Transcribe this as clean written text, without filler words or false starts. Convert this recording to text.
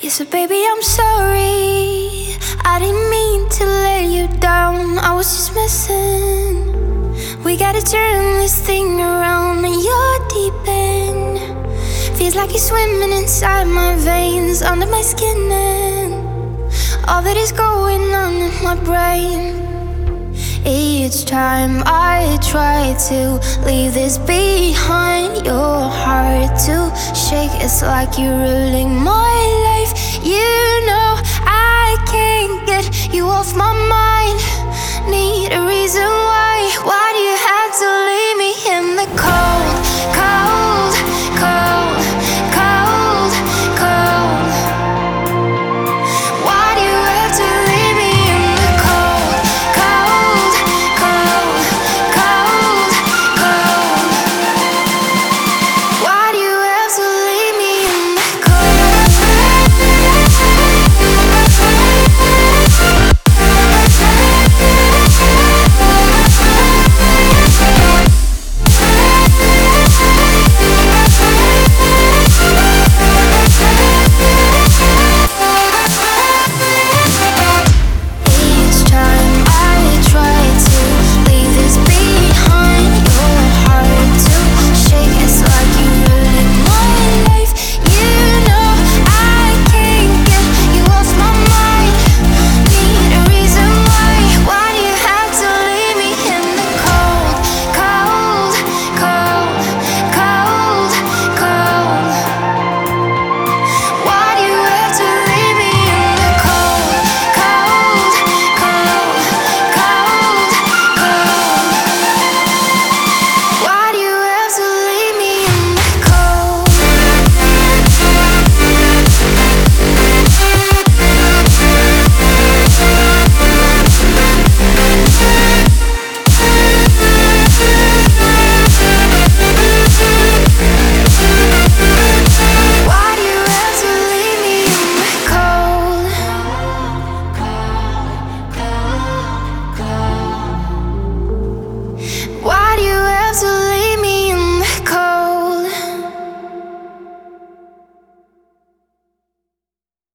So baby, I'm sorry. I didn't mean to let you down. I was just messing. We gotta turn this thing around. And you're deep in. Feels like you're swimming inside my veins, under my skin, and all that is going on in my brain. Each time I try to leave this behind, your heart to shake. It's like you're ruling my